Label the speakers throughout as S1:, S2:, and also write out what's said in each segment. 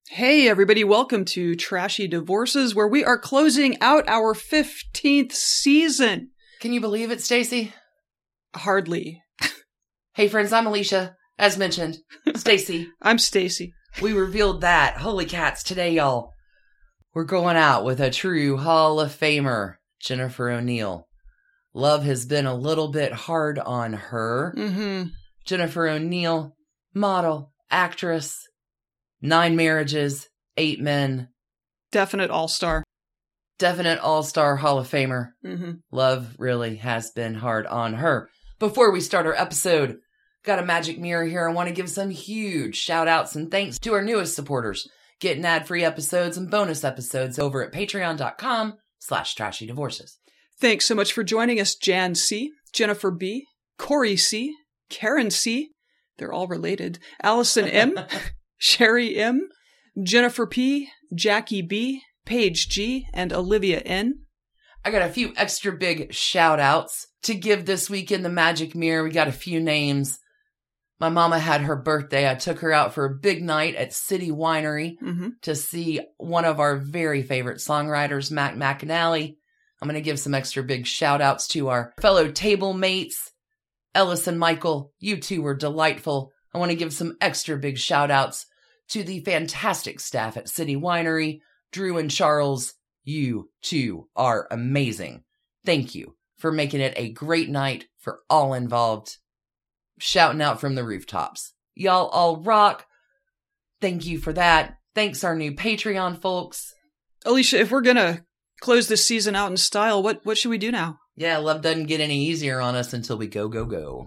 S1: Hey everybody, welcome to Trashy Divorces, where we are closing out our 15th season.
S2: Can you believe it, Stacy?
S1: Hardly.
S2: Hey friends, I'm Alicia. As mentioned, Stacy.
S1: I'm Stacy.
S2: We revealed that. Holy cats, today, y'all. We're going out with a true Hall of Famer, Jennifer O'Neill. Love has been a little bit hard on her. Jennifer O'Neill, model, actress, 9 marriages, 8 men.
S1: Definite all-star.
S2: Definite all-star Hall of Famer. Love really has been hard on her. Before we start our episode, got a magic mirror here. I want to give some huge shout-outs and thanks to our newest supporters. Getting ad-free episodes and bonus episodes over at patreon.com/trashydivorces.
S1: Thanks so much for joining us, Jan C., Jennifer B., Corey C., Karen C., they're all related, Allison M., Sherry M., Jennifer P., Jackie B., Paige G., and Olivia N.
S2: I got a few extra big shout-outs to give this week in the Magic Mirror. We got a few names. My mama had her birthday. I took her out for a big night at City Winery to see one of our very favorite songwriters, Mac McAnally. I'm going to give some extra big shout-outs to our fellow table mates, Ellis and Michael. You two were delightful. I want to give some extra big shout-outs to the fantastic staff at City Winery, Drew and Charles. You two are amazing. Thank you for making it a great night for all involved. Shouting out from the rooftops. Y'all all rock. Thank you for that. Thanks our new Patreon folks.
S1: Alicia, if we're going to close this season out in style, what should we do now?
S2: Yeah, love doesn't get any easier on us until we go, go, go.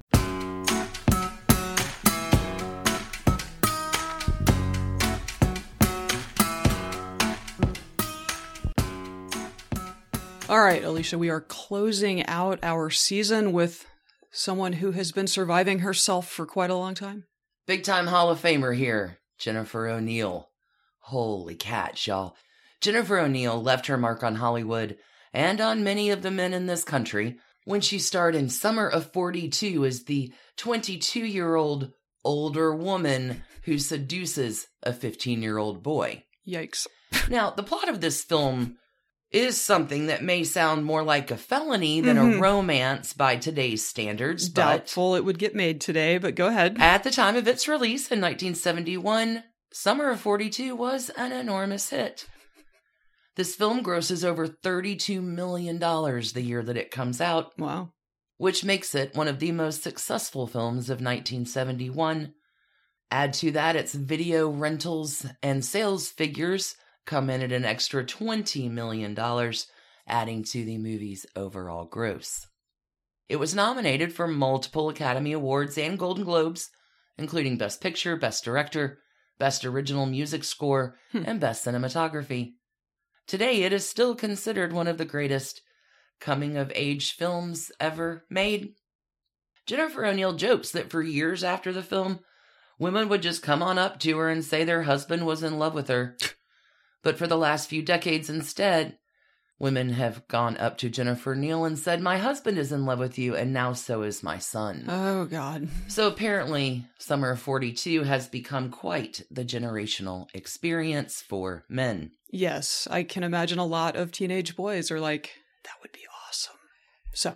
S1: All right, Alicia, we are closing out our season with someone who has been surviving herself for quite a long time.
S2: Big time Hall of Famer here, Jennifer O'Neill. Holy cats, y'all. Jennifer O'Neill left her mark on Hollywood and on many of the men in this country when she starred in Summer of 42 as the 22-year-old older woman who seduces a 15-year-old boy.
S1: Yikes.
S2: Now, the plot of this film is something that may sound more like a felony than a romance by today's standards.
S1: Doubtful it would get made today, but go ahead.
S2: At the time of its release in 1971, Summer of 42 was an enormous hit. This film grosses over $32 million the year that it comes out.
S1: Wow.
S2: Which makes it one of the most successful films of 1971. Add to that its video rentals and sales figures come in at an extra $20 million, adding to the movie's overall gross. It was nominated for multiple Academy Awards and Golden Globes, including Best Picture, Best Director, Best Original Music Score, and Best Cinematography. Today, it is still considered one of the greatest coming-of-age films ever made. Jennifer O'Neill jokes that for years after the film, women would just come on up to her and say their husband was in love with her. But for the last few decades instead, women have gone up to Jennifer O'Neill and said, "My husband is in love with you, and now so is my son."
S1: Oh, God.
S2: So apparently, Summer of 42 has become quite the generational experience for men.
S1: Yes, I can imagine a lot of teenage boys are like, that would be awesome. So,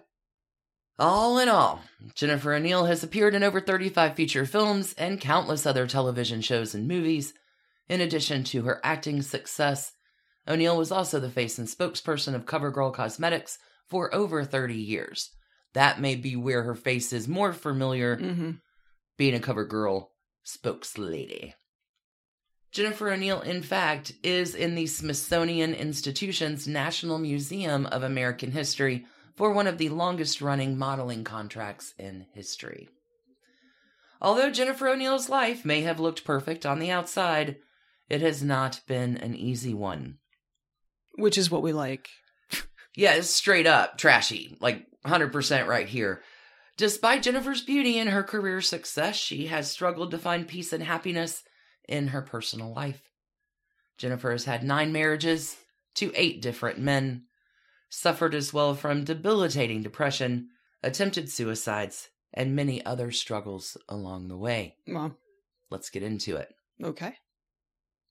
S2: all in all, Jennifer O'Neill has appeared in over 35 feature films and countless other television shows and movies. In addition to her acting success, O'Neill was also the face and spokesperson of CoverGirl Cosmetics for over 30 years. That may be where her face is more familiar, being a CoverGirl spokeslady. Jennifer O'Neill, in fact, is in the Smithsonian Institution's National Museum of American History for one of the longest-running modeling contracts in history. Although Jennifer O'Neill's life may have looked perfect on the outside, it has not been an easy one.
S1: Which is what we like.
S2: Yeah, it's straight up trashy, like 100% right here. Despite Jennifer's beauty and her career success, she has struggled to find peace and happiness in her personal life. Jennifer has had 9 marriages to 8 different men, suffered as well from debilitating depression, attempted suicides, and many other struggles along the way.
S1: Well,
S2: let's get into it.
S1: Okay.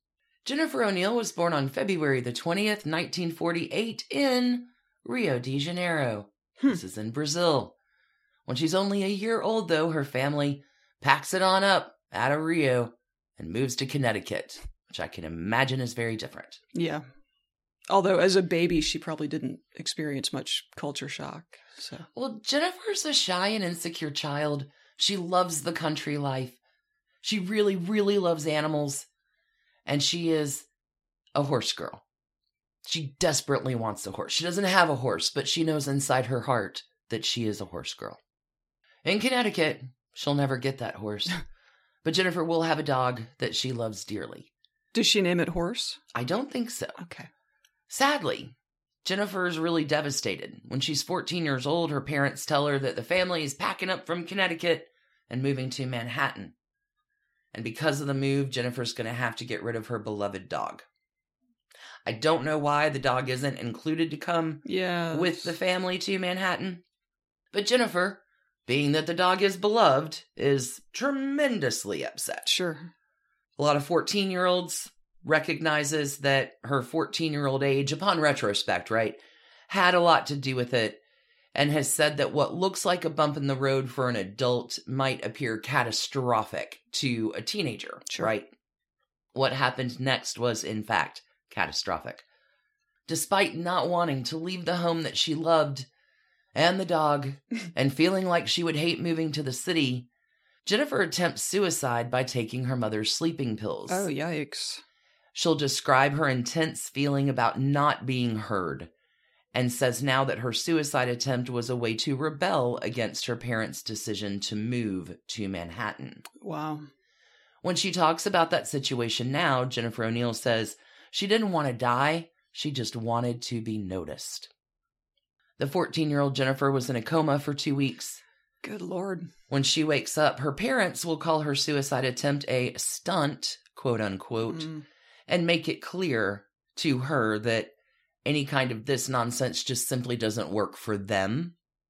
S2: Jennifer O'Neill was born on February the 20th, 1948 in Rio de Janeiro. This is in Brazil. When she's only a year old, though, her family packs it on up out of Rio and moves to Connecticut, which I can imagine is very different.
S1: Yeah. Although as a baby, she probably didn't experience much culture shock. So,
S2: well, Jennifer's a shy and insecure child. She loves the country life. She really, really loves animals. And she is a horse girl. She desperately wants a horse. She doesn't have a horse, but she knows inside her heart that she is a horse girl. In Connecticut, she'll never get that horse. But Jennifer will have a dog that she loves dearly.
S1: Does she name it Horse?
S2: I don't think so.
S1: Okay.
S2: Sadly, Jennifer is really devastated. When she's 14 years old, her parents tell her that the family is packing up from Connecticut and moving to Manhattan. And because of the move, Jennifer's going to have to get rid of her beloved dog. I don't know why the dog isn't included to come with the family to Manhattan. But Jennifer, being that the dog is beloved, is tremendously upset.
S1: Sure.
S2: A lot of 14-year-olds recognizes that her 14-year-old age, upon retrospect, right, had a lot to do with it, and has said that what looks like a bump in the road for an adult might appear catastrophic to a teenager, right? What happened next was, in fact, catastrophic. Despite not wanting to leave the home that she loved and the dog, and feeling like she would hate moving to the city, Jennifer attempts suicide by taking her mother's sleeping pills.
S1: Oh, yikes.
S2: She'll describe her intense feeling about not being heard, and says now that her suicide attempt was a way to rebel against her parents' decision to move to Manhattan.
S1: Wow.
S2: When she talks about that situation now, Jennifer O'Neill says she didn't want to die, she just wanted to be noticed. The 14-year-old Jennifer was in a coma for 2 weeks.
S1: Good Lord.
S2: When she wakes up, her parents will call her suicide attempt a stunt, quote unquote, and make it clear to her that any kind of this nonsense just simply doesn't work for them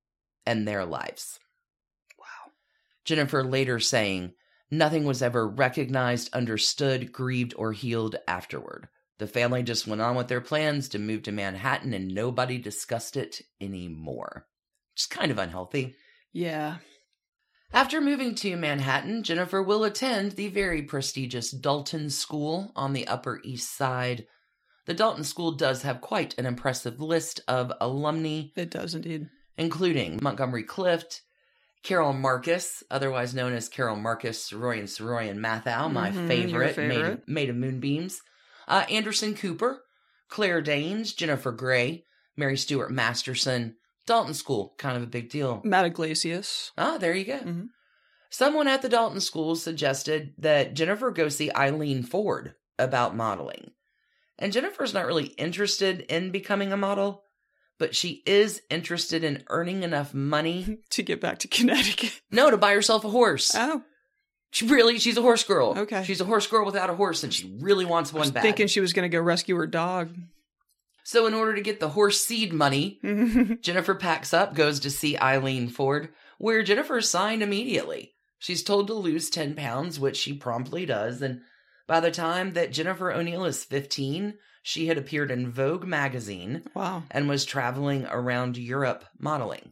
S2: and their lives.
S1: Wow.
S2: Jennifer later saying, nothing was ever recognized, understood, grieved, or healed afterward. The family just went on with their plans to move to Manhattan and nobody discussed it anymore. Just kind of unhealthy.
S1: Yeah.
S2: After moving to Manhattan, Jennifer will attend the very prestigious Dalton School on the Upper East Side. The Dalton School does have quite an impressive list of alumni.
S1: It does indeed.
S2: Including Montgomery Clift, Carol Marcus, otherwise known as Carol Marcus, Soroyan Mathau, my favorite. Made of Moonbeams. Anderson Cooper, Claire Danes, Jennifer Gray, Mary Stuart Masterson. Dalton School, kind of a big deal.
S1: Matt Iglesias.
S2: Ah, there you go. Someone at the Dalton School suggested that Jennifer go see Eileen Ford about modeling. And Jennifer's not really interested in becoming a model, but she is interested in earning enough money
S1: to get back to Connecticut.
S2: No, to buy herself a horse.
S1: Oh.
S2: She's a horse girl.
S1: Okay.
S2: She's a horse girl without a horse, and she really wants one bad.
S1: Thinking she was going to go rescue her dog.
S2: So in order to get the horse seed money, Jennifer packs up, goes to see Eileen Ford, where Jennifer's signed immediately. She's told to lose 10 pounds, which she promptly does, and by the time that Jennifer O'Neill is 15, she had appeared in Vogue magazine.
S1: Wow.
S2: And was traveling around Europe modeling.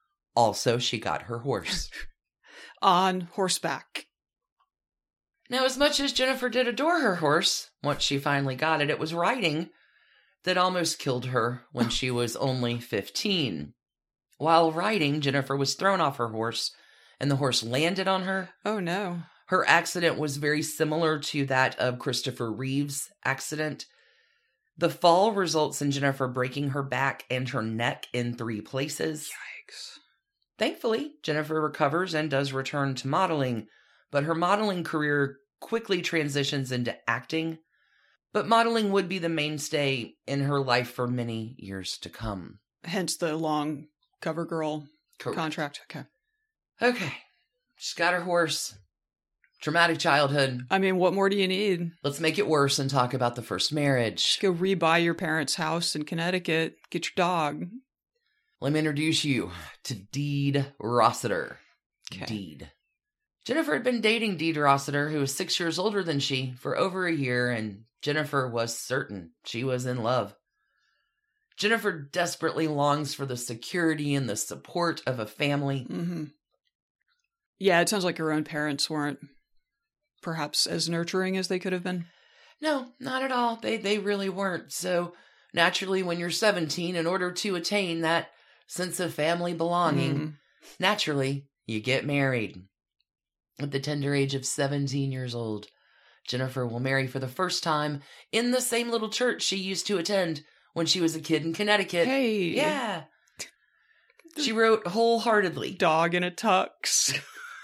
S2: Also, she got her horse.
S1: On horseback.
S2: Now, as much as Jennifer did adore her horse, once she finally got it, it was riding that almost killed her when she was only 15. While riding, Jennifer was thrown off her horse, and the horse landed on her.
S1: Oh, no.
S2: Her accident was very similar to that of Christopher Reeve's accident. The fall results in Jennifer breaking her back and her neck in 3 places.
S1: Yikes.
S2: Thankfully, Jennifer recovers and does return to modeling, but her modeling career quickly transitions into acting. But modeling would be the mainstay in her life for many years to come.
S1: Hence the long cover girl contract.
S2: Okay. She's got her horse. Traumatic childhood.
S1: I mean, what more do you need?
S2: Let's make it worse and talk about the first marriage.
S1: Go rebuy your parents' house in Connecticut. Get your dog.
S2: Let me introduce you to Deed Rossiter.
S1: Okay.
S2: Deed. Jennifer had been dating Deed Rossiter, who was 6 years older than she, for over a year, and Jennifer was certain she was in love. Jennifer desperately longs for the security and the support of a family.
S1: Mm-hmm. Yeah, it sounds like her own parents weren't perhaps as nurturing as they could have been.
S2: No, not at all. They really weren't. So naturally, when you're 17, in order to attain that sense of family belonging, naturally, you get married. At the tender age of 17 years old, Jennifer will marry for the first time in the same little church she used to attend when she was a kid in Connecticut.
S1: Hey.
S2: Yeah. She wrote wholeheartedly.
S1: Dog in a tux.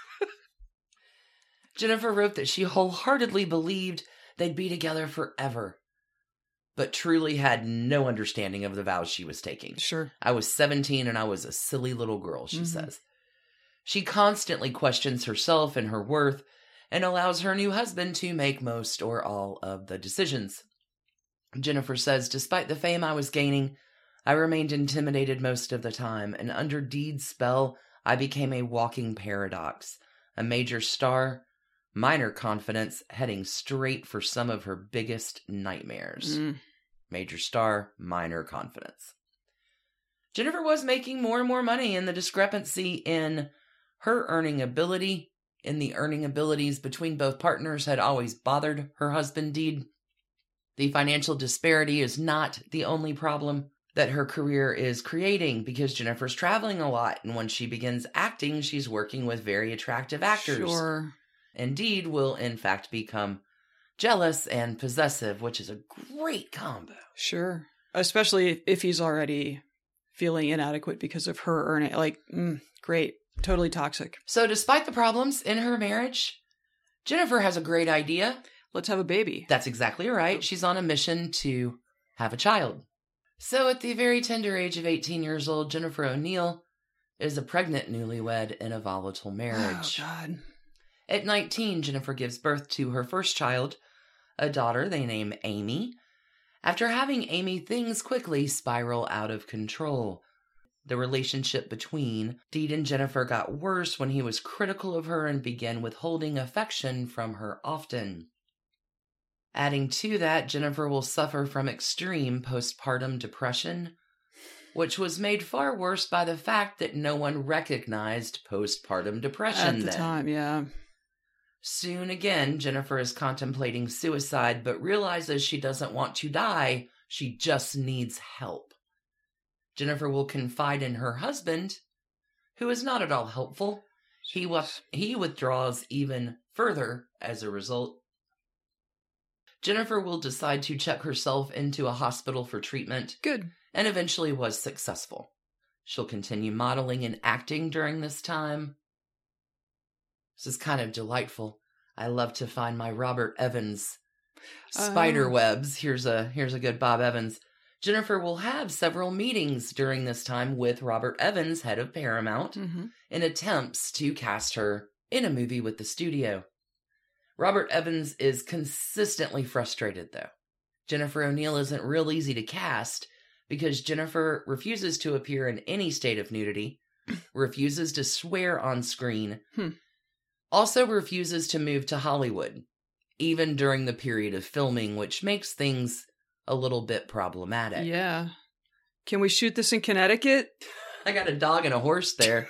S2: Jennifer wrote that she wholeheartedly believed they'd be together forever, but truly had no understanding of the vows she was taking.
S1: Sure.
S2: I was 17 and I was a silly little girl, she says. She constantly questions herself and her worth and allows her new husband to make most or all of the decisions. Jennifer says, despite the fame I was gaining, I remained intimidated most of the time, and under Deed's spell, I became a walking paradox, a major star, minor confidence, heading straight for some of her biggest nightmares. Major star, minor confidence. Jennifer was making more and more money, and the discrepancy in her earning ability and the earning abilities between both partners had always bothered her husband, Deed. The financial disparity is not the only problem that her career is creating, because Jennifer's traveling a lot, and when she begins acting, she's working with very attractive actors.
S1: Sure.
S2: And Deed will, in fact, become jealous and possessive, which is a great combo.
S1: Sure. Especially if he's already feeling inadequate because of her earning. Like, great. Totally toxic.
S2: So despite the problems in her marriage, Jennifer has a great idea.
S1: Let's have a baby.
S2: That's exactly right. She's on a mission to have a child. So at the very tender age of 18 years old, Jennifer O'Neill is a pregnant newlywed in a volatile marriage.
S1: Oh, God.
S2: At 19, Jennifer gives birth to her first child, a daughter they name Amy. After having Amy, things quickly spiral out of control. The relationship between Deed and Jennifer got worse when he was critical of her and began withholding affection from her often. Adding to that, Jennifer will suffer from extreme postpartum depression, which was made far worse by the fact that no one recognized postpartum depression
S1: at the time, yeah.
S2: Soon again, Jennifer is contemplating suicide, but realizes she doesn't want to die. She just needs help. Jennifer will confide in her husband, who is not at all helpful. He withdraws even further as a result. Jennifer will decide to check herself into a hospital for treatment.
S1: Good.
S2: And eventually was successful. She'll continue modeling and acting during this time. This is kind of delightful. I love to find my Robert Evans spider webs. Here's a good Bob Evans. Jennifer will have several meetings during this time with Robert Evans, head of Paramount, in attempts to cast her in a movie with the studio. Robert Evans is consistently frustrated, though. Jennifer O'Neill isn't real easy to cast because Jennifer refuses to appear in any state of nudity, refuses to swear on screen, also refuses to move to Hollywood, even during the period of filming, which makes things a little bit problematic.
S1: Yeah. Can we shoot this in Connecticut?
S2: I got a dog and a horse there.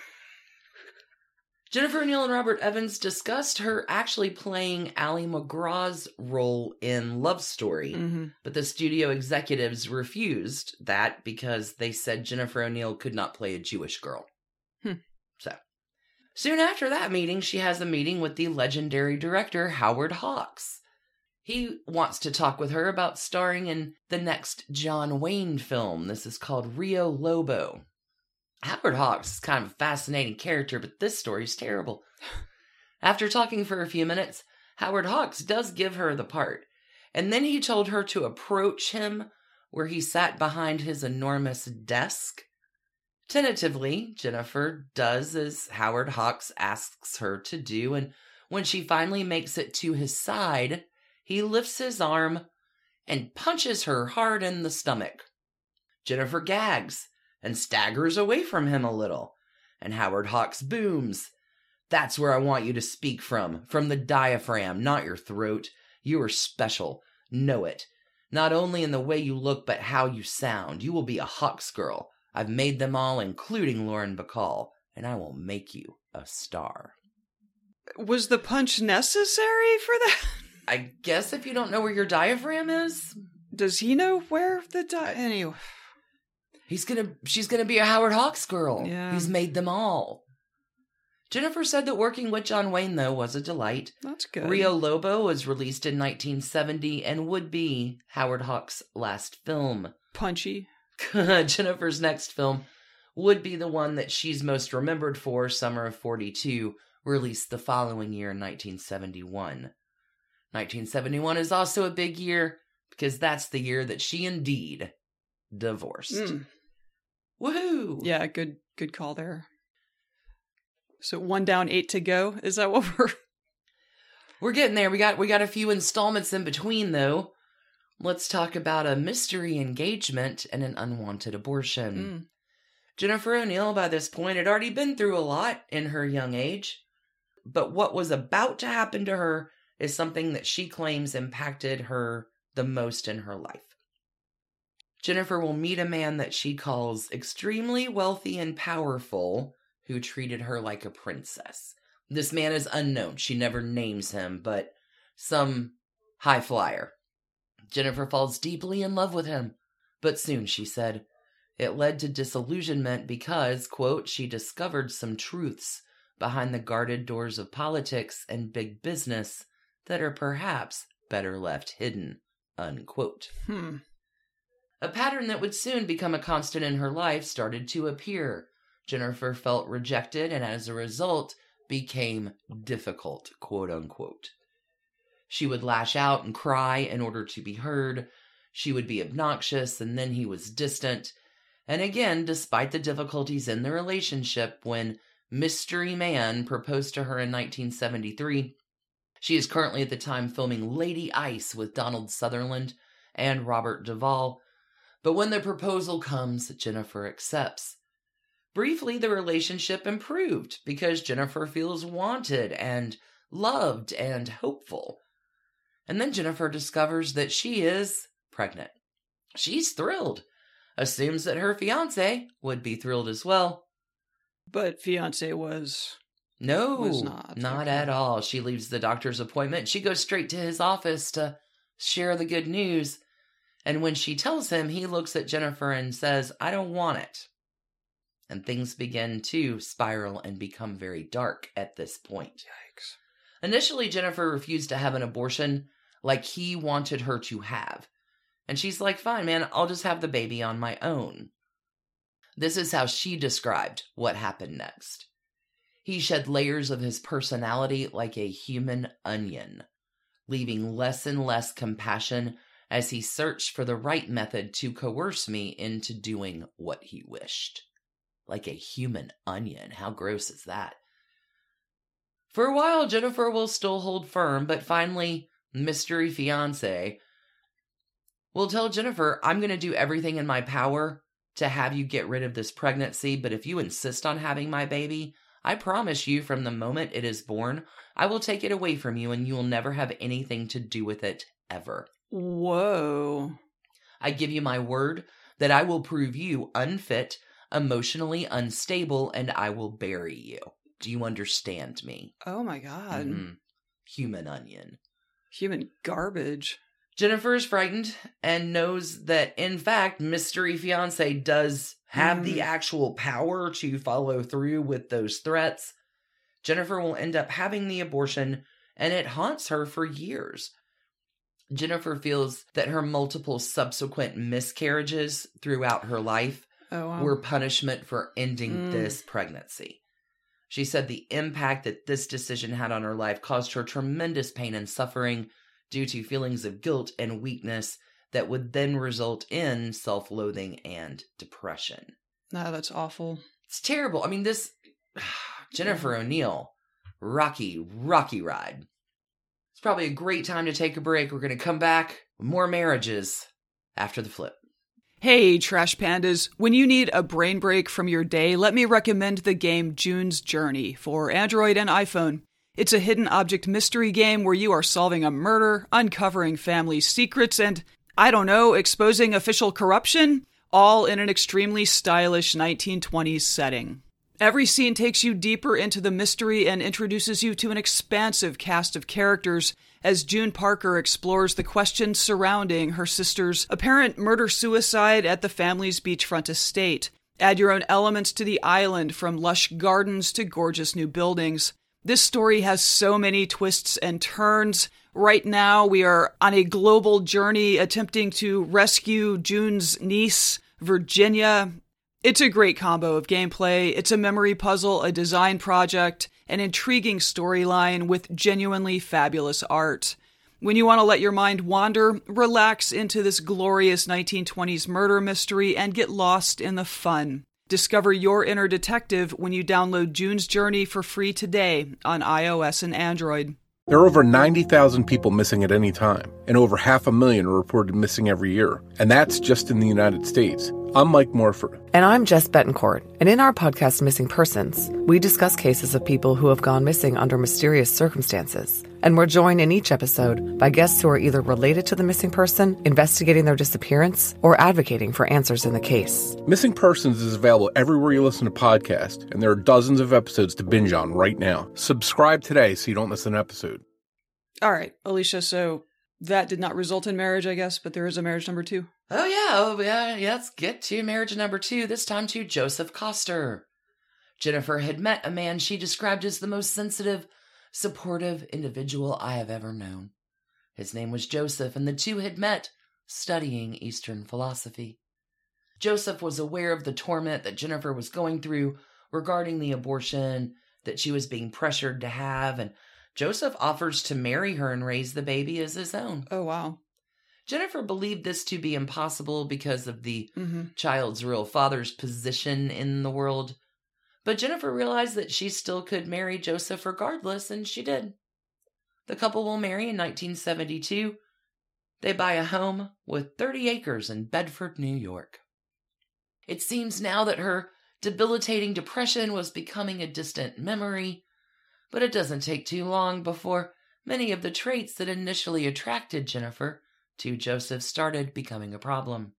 S2: Jennifer O'Neill and Robert Evans discussed her actually playing Ally McGraw's role in Love Story, but the studio executives refused that because they said Jennifer O'Neill could not play a Jewish girl. So, soon after that meeting, she has a meeting with the legendary director Howard Hawks. He wants to talk with her about starring in the next John Wayne film. This is called Rio Lobo. Howard Hawks is kind of a fascinating character, but this story is terrible. After talking for a few minutes, Howard Hawks does give her the part, and then he told her to approach him where he sat behind his enormous desk. Tentatively, Jennifer does as Howard Hawks asks her to do, and when she finally makes it to his side, he lifts his arm and punches her hard in the stomach. Jennifer gags and staggers away from him a little, and Howard Hawks booms. "That's where I want you to speak from the diaphragm, not your throat. You are special. Know it. Not only in the way you look, but how you sound. You will be a Hawks girl. I've made them all, including Lauren Bacall, and I will make you a star.
S1: Was the punch necessary for that?
S2: I guess if you don't know where your diaphragm is.
S1: Does he know where the anyway?
S2: She's gonna be a Howard Hawks girl.
S1: Yeah.
S2: He's made them all. Jennifer said that working with John Wayne, though, was a delight.
S1: That's good.
S2: Rio Lobo was released in 1970 and would be Howard Hawks' last film.
S1: Punchy.
S2: Jennifer's next film would be the one that she's most remembered for, Summer of 42, released the following year in 1971. 1971 is also a big year because that's the year that she indeed divorced. Woohoo!
S1: Yeah, good call there. So 1 down, 8 to go. Is that what
S2: we're getting there? We got a few installments in between, though. Let's talk about a mystery engagement and an unwanted abortion. Jennifer O'Neill, by this point, had already been through a lot in her young age. But what was about to happen to her is something that she claims impacted her the most in her life. Jennifer will meet a man that she calls extremely wealthy and powerful, who treated her like a princess. This man is unknown. She never names him, but some high flyer. Jennifer falls deeply in love with him. But soon, she said, it led to disillusionment because, quote, she discovered some truths behind the guarded doors of politics and big business that are perhaps better left hidden, unquote. A pattern that would soon become a constant in her life started to appear. Jennifer felt rejected and as a result became difficult, quote unquote. She would lash out and cry in order to be heard. She would be obnoxious and then he was distant. And again, despite the difficulties in the relationship, when Mystery Man proposed to her in 1973, she is currently at the time filming Lady Ice with Donald Sutherland and Robert Duvall. But when the proposal comes, Jennifer accepts. Briefly, the relationship improved because Jennifer feels wanted and loved and hopeful. And then Jennifer discovers that she is pregnant. She's thrilled. Assumes that her fiancé would be thrilled as well.
S1: But fiancé was
S2: not at all. She leaves the doctor's appointment. She goes straight to his office to share the good news. And when she tells him, he looks at Jennifer and says, I don't want it. And things begin to spiral and become very dark at this point.
S1: Yikes.
S2: Initially, Jennifer refused to have an abortion like he wanted her to have. And she's like, fine, man, I'll just have the baby on my own. This is how she described what happened next. He shed layers of his personality like a human onion, leaving less and less compassion as he searched for the right method to coerce me into doing what he wished. Like a human onion. How gross is that? For a while, Jennifer will still hold firm, but finally, mystery fiancé will tell Jennifer, I'm going to do everything in my power to have you get rid of this pregnancy, but if you insist on having my baby, I promise you from the moment it is born, I will take it away from you and you will never have anything to do with it ever.
S1: Whoa.
S2: I give you my word that I will prove you unfit, emotionally unstable, and I will bury you. Do you understand me?
S1: Oh my God.
S2: Human onion.
S1: Human garbage.
S2: Jennifer is frightened and knows that, in fact, mystery fiancé does have the actual power to follow through with those threats. Jennifer will end up having the abortion, and it haunts her for years. Jennifer feels that her multiple subsequent miscarriages throughout her life were punishment for ending this pregnancy. She said the impact that this decision had on her life caused her tremendous pain and suffering due to feelings of guilt and weakness that would then result in self-loathing and depression.
S1: No, that's awful.
S2: It's terrible. I mean, this Jennifer O'Neill, rocky ride. It's probably a great time to take a break. We're going to come back with more marriages after the flip.
S1: Hey, Trash Pandas. When you need a brain break from your day, let me recommend the game June's Journey for Android and iPhone. It's a hidden object mystery game where you are solving a murder, uncovering family secrets, and, I don't know, exposing official corruption, all in an extremely stylish 1920s setting. Every scene takes you deeper into the mystery and introduces you to an expansive cast of characters as June Parker explores the questions surrounding her sister's apparent murder-suicide at the family's beachfront estate. Add your own elements to the island, from lush gardens to gorgeous new buildings. This story has so many twists and turns. Right now, we are on a global journey attempting to rescue June's niece, Virginia. It's a great combo of gameplay. It's a memory puzzle, a design project, an intriguing storyline with genuinely fabulous art. When you want to let your mind wander, relax into this glorious 1920s murder mystery and get lost in the fun. Discover your inner detective when you download June's Journey for free today on iOS and Android.
S3: There are over 90,000 people missing at any time, and over 500,000 are reported missing every year. And that's just in the United States. I'm Mike Morford.
S4: And I'm Jess Betancourt. And in our podcast, Missing Persons, we discuss cases of people who have gone missing under mysterious circumstances. And we're joined in each episode by guests who are either related to the missing person, investigating their disappearance, or advocating for answers in the case.
S3: Missing Persons is available everywhere you listen to podcasts, and there are dozens of episodes to binge on right now. Subscribe today so you don't miss an episode.
S1: All right, Alicia, so that did not result in marriage, I guess, but there is a marriage number 2.
S2: Oh, yeah, let's get to marriage number 2, this time to Joseph Coster. Jennifer had met a man she described as the most sensitive, supportive individual I have ever known. His name was Joseph, and the two had met studying Eastern philosophy. Joseph was aware of the torment that Jennifer was going through regarding the abortion that she was being pressured to have, and Joseph offers to marry her and raise the baby as his own.
S1: Oh, wow.
S2: Jennifer believed this to be impossible because of the child's real father's position in the world. But Jennifer realized that she still could marry Joseph regardless, and she did. The couple will marry in 1972. They buy a home with 30 acres in Bedford, New York. It seems now that her debilitating depression was becoming a distant memory, but it doesn't take too long before many of the traits that initially attracted Jennifer to Joseph started becoming a problem.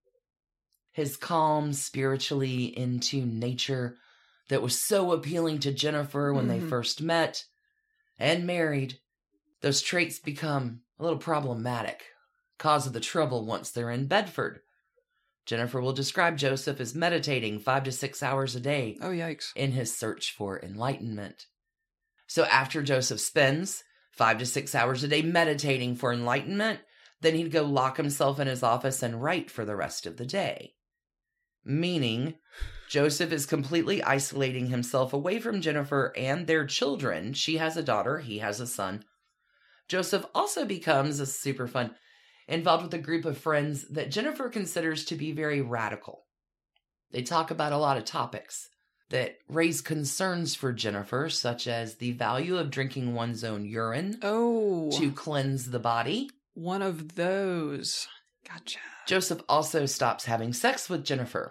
S2: His calm, spiritually into nature that was so appealing to Jennifer when they first met and married, those traits become a little problematic, cause of the trouble once they're in Bedford. Jennifer will describe Joseph as meditating 5 to 6 hours a day.
S1: Oh, yikes.
S2: In his search for enlightenment. So after Joseph spends 5 to 6 hours a day meditating for enlightenment, then he'd go lock himself in his office and write for the rest of the day. Meaning, Joseph is completely isolating himself away from Jennifer and their children. She has a daughter, he has a son. Joseph also becomes, a super fun, involved with a group of friends that Jennifer considers to be very radical. They talk about a lot of topics that raise concerns for Jennifer, such as the value of drinking one's own urine to cleanse the body.
S1: One of those. Gotcha.
S2: Joseph also stops having sex with Jennifer.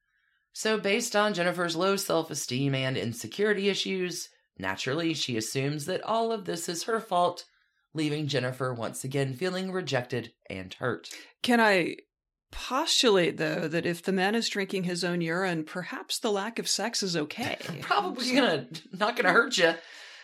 S2: So based on Jennifer's low self-esteem and insecurity issues, naturally she assumes that all of this is her fault, leaving Jennifer once again feeling rejected and hurt.
S1: Can I postulate, though, that if the man is drinking his own urine, perhaps the lack of sex is okay?
S2: Probably not gonna hurt you.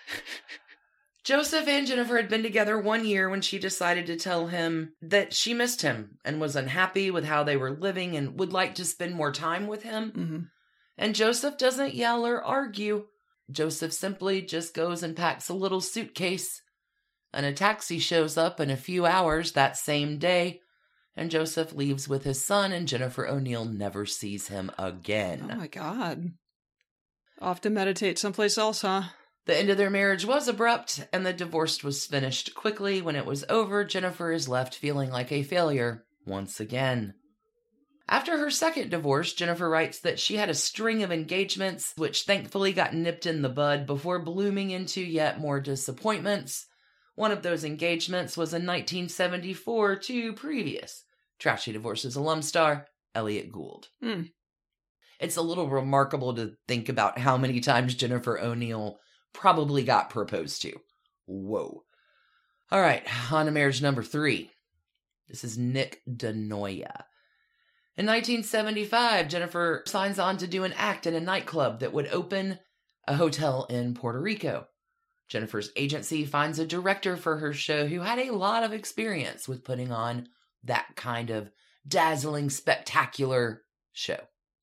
S2: Joseph and Jennifer had been together 1 year when she decided to tell him that she missed him and was unhappy with how they were living and would like to spend more time with him. And Joseph doesn't yell or argue. Joseph simply just goes and packs a little suitcase, and a taxi shows up in a few hours that same day, and Joseph leaves with his son, and Jennifer O'Neill never sees him again.
S1: Oh my God. Off to meditate someplace else, huh?
S2: The end of their marriage was abrupt, and the divorce was finished quickly. When it was over, Jennifer is left feeling like a failure once again. After her second divorce, Jennifer writes that she had a string of engagements, which thankfully got nipped in the bud before blooming into yet more disappointments. One of those engagements was in 1974 to previous Trashy Divorces alum star Elliot Gould. It's a little remarkable to think about how many times Jennifer O'Neill probably got proposed to Whoa. All right, on to marriage number 3. This is Nick DeNoia. In 1975, Jennifer signs on to do an act in a nightclub that would open a hotel in Puerto Rico. Jennifer's agency finds a director for her show who had a lot of experience with putting on that kind of dazzling, spectacular show.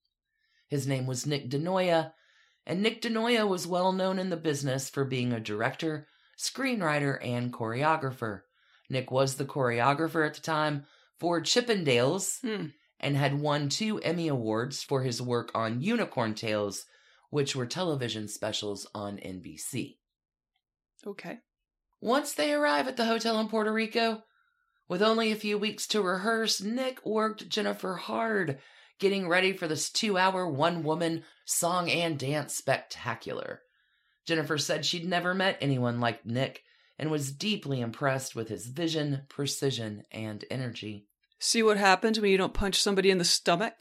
S2: His name was Nick DeNoia, and Nick DeNoia was well known in the business for being a director, screenwriter, and choreographer. Nick was the choreographer at the time for Chippendales and had won 2 Emmy Awards for his work on Unicorn Tales, which were television specials on NBC.
S1: Okay.
S2: Once they arrive at the hotel in Puerto Rico, with only a few weeks to rehearse, Nick worked Jennifer hard, getting ready for this 2-hour, one-woman song and dance spectacular. Jennifer said she'd never met anyone like Nick and was deeply impressed with his vision, precision, and energy.
S1: See what happens when you don't punch somebody in the stomach?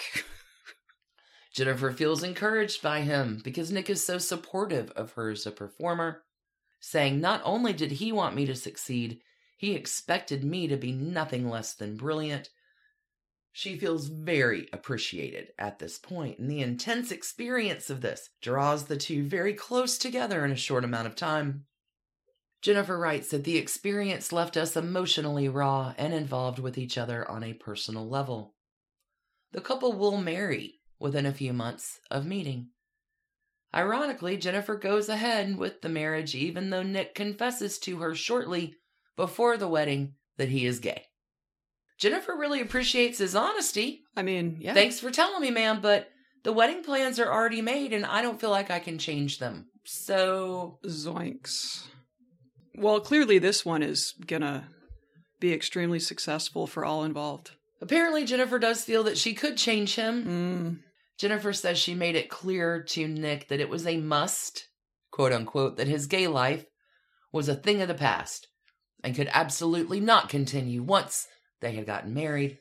S2: Jennifer feels encouraged by him because Nick is so supportive of her as a performer, saying not only did he want me to succeed, he expected me to be nothing less than brilliant. She feels very appreciated at this point, and the intense experience of this draws the two very close together in a short amount of time. Jennifer writes that the experience left us emotionally raw and involved with each other on a personal level. The couple will marry within a few months of meeting. Ironically, Jennifer goes ahead with the marriage even though Nick confesses to her shortly before the wedding that he is gay. Jennifer really appreciates his honesty.
S1: I mean, yeah.
S2: Thanks for telling me, ma'am, but the wedding plans are already made and I don't feel like I can change them. So...
S1: Zoinks. Well, clearly this one is gonna be extremely successful for all involved.
S2: Apparently Jennifer does feel that she could change him. Jennifer says she made it clear to Nick that it was a must, quote unquote, that his gay life was a thing of the past and could absolutely not continue once they had gotten married.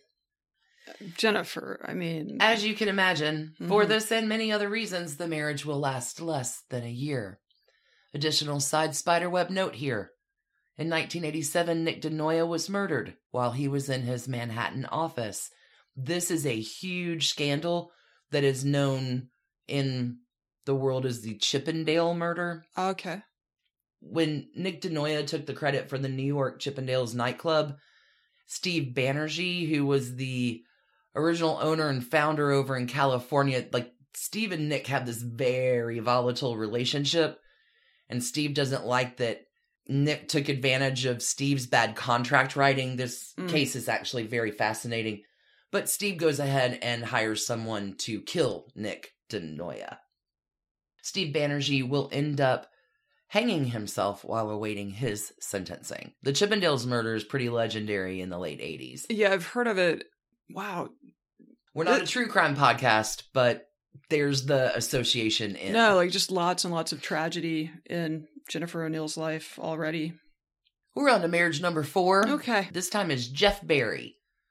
S1: Jennifer, I mean...
S2: As you can imagine, for this and many other reasons, the marriage will last less than a year. Additional side spiderweb note here. In 1987, Nick DeNoia was murdered while he was in his Manhattan office. This is a huge scandal that is known in the world as the Chippendale murder.
S1: Okay.
S2: When Nick DeNoia took the credit for the New York Chippendales nightclub, Steve Banerjee, who was the original owner and founder over in California, like Steve and Nick have this very volatile relationship, and Steve doesn't like that Nick took advantage of Steve's bad contract writing. This case is actually very fascinating. But Steve goes ahead and hires someone to kill Nick DeNoia. Steve Banerjee will end up hanging himself while awaiting his sentencing. The Chippendales murder is pretty legendary in the late 80s.
S1: Yeah, I've heard of it. Wow.
S2: We're not a true crime podcast, but there's the association in.
S1: No, like just lots and lots of tragedy in Jennifer O'Neill's life already.
S2: We're on to marriage number 4.
S1: Okay.
S2: This time is Jeff Barry.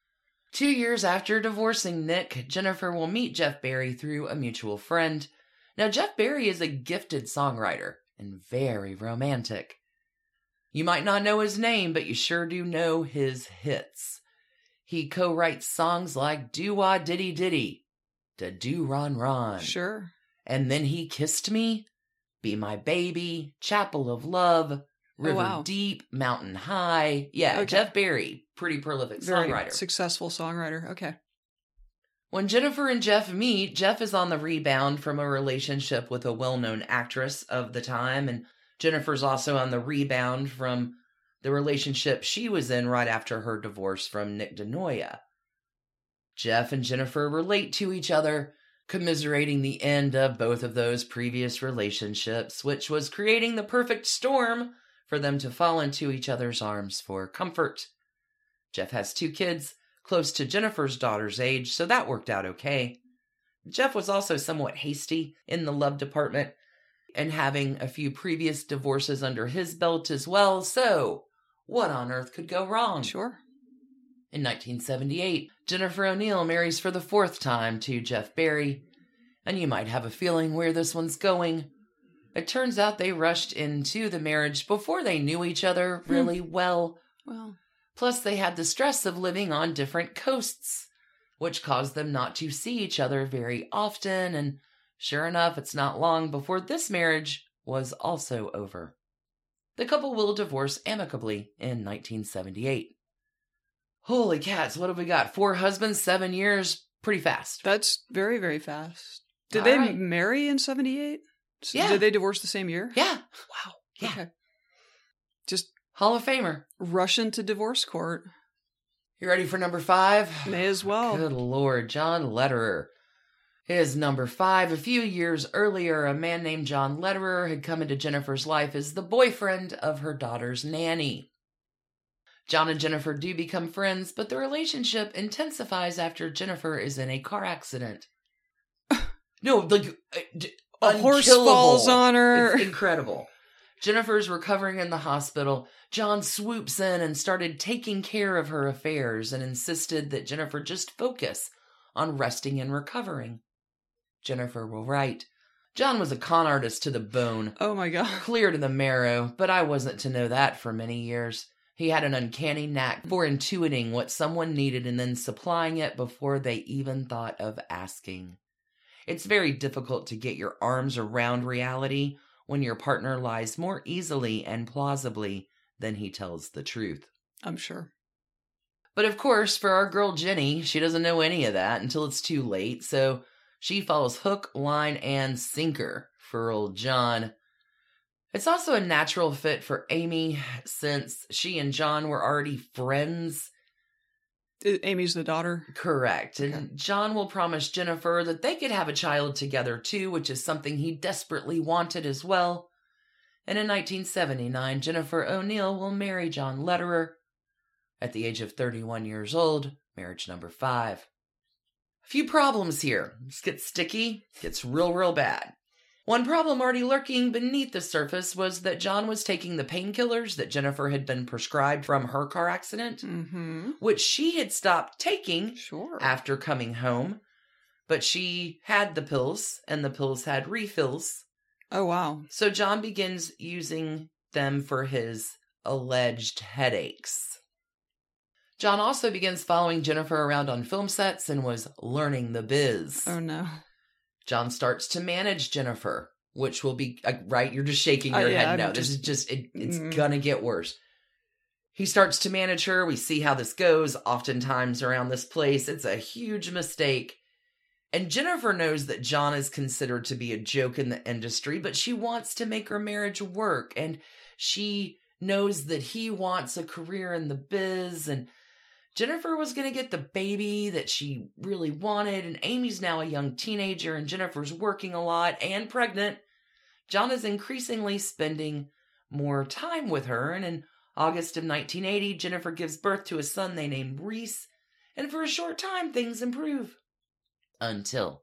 S2: 2 years after divorcing Nick, Jennifer will meet Jeff Barry through a mutual friend. Now, Jeff Barry is a gifted songwriter and very romantic. You might not know his name, but you sure do know his hits. He co-writes songs like Do-Wah Diddy Diddy, Da Do Ron Ron.
S1: Sure.
S2: And Then He Kissed Me, Be My Baby, Chapel of Love, River Deep, Mountain High. Yeah, okay. Jeff Barry, pretty prolific songwriter.
S1: Very successful songwriter. Okay.
S2: When Jennifer and Jeff meet, Jeff is on the rebound from a relationship with a well-known actress of the time, and Jennifer's also on the rebound from the relationship she was in right after her divorce from Nick DeNoia. Jeff and Jennifer relate to each other, commiserating the end of both of those previous relationships, which was creating the perfect storm for them to fall into each other's arms for comfort. Jeff has 2 kids, close to Jennifer's daughter's age, so that worked out okay. Jeff was also somewhat hasty in the love department and having a few previous divorces under his belt as well, so what on earth could go wrong?
S1: Sure.
S2: In 1978, Jennifer O'Neill marries for the 4th time to Jeff Barry, and you might have a feeling where this one's going. It turns out they rushed into the marriage before they knew each other really well.
S1: Well,
S2: Plus, they had the stress of living on different coasts, which caused them not to see each other very often. And sure enough, it's not long before this marriage was also over. The couple will divorce amicably in 1978. Holy cats, what have we got? 4 husbands, 7 years. Pretty fast.
S1: that's very, very fast. Did
S2: All
S1: they
S2: right.
S1: marry in 78?
S2: Yeah.
S1: Did they divorce the same year?
S2: Yeah.
S1: Wow.
S2: Yeah.
S1: Okay. Just
S2: Hall of Famer.
S1: rush into divorce court.
S2: You ready for number 5?
S1: May as well.
S2: Good Lord, John Lederer. Is number 5. A few years earlier, a man named John Lederer had come into Jennifer's life as the boyfriend of her daughter's nanny. John and Jennifer do become friends, but the relationship intensifies after Jennifer is in a car accident. No, like
S1: A horse
S2: unkillable.
S1: falls on her.
S2: It's incredible. Jennifer's recovering in the hospital. John swoops in and started taking care of her affairs and insisted that Jennifer just focus on resting and recovering. Jennifer will write, John was a con artist to the bone,
S1: Oh my God.
S2: clear to the marrow, but I wasn't to know that for many years. He had an uncanny knack for intuiting what someone needed and then supplying it before they even thought of asking. It's very difficult to get your arms around reality when your partner lies more easily and plausibly than he tells the truth.
S1: I'm sure.
S2: But of course, for our girl Jenny, she doesn't know any of that until it's too late, so she follows hook, line, and sinker for old John. It's also a natural fit for Amy, since she and John were already friends.
S1: Amy's the daughter.
S2: Correct.
S1: Okay.
S2: And John will promise Jennifer that they could have a child together too, which is something he desperately wanted as well. And in 1979, Jennifer O'Neill will marry John Lederer at the age of 31 years old, marriage number 5. A few problems here. This gets sticky, gets real bad. One problem already lurking beneath the surface was that John was taking the painkillers that Jennifer had been prescribed from her car accident,
S1: Mm-hmm.
S2: which she had stopped taking
S1: Sure.
S2: after coming home. But she had the pills, and the pills had refills.
S1: Oh, wow.
S2: So John begins using them for his alleged headaches. John also begins following Jennifer around on film sets and was learning the biz.
S1: Oh, no.
S2: John starts to manage Jennifer, which will be, right, you're just shaking your
S1: Yeah,
S2: head. No,
S1: I'm
S2: this is
S1: just-
S2: just, it's
S1: Mm.
S2: gonna get worse. He starts to manage her. We see how this goes. Oftentimes around this place, it's a huge mistake. And Jennifer knows that John is considered to be a joke in the industry, but she wants to make her marriage work. And she knows that he wants a career in the biz. And Jennifer was going to get the baby that she really wanted. And Amy's now a young teenager, and Jennifer's working a lot and pregnant. John is increasingly spending more time with her. And in August of 1980, Jennifer gives birth to a son they named Reese. And for a short time, things improve. Until.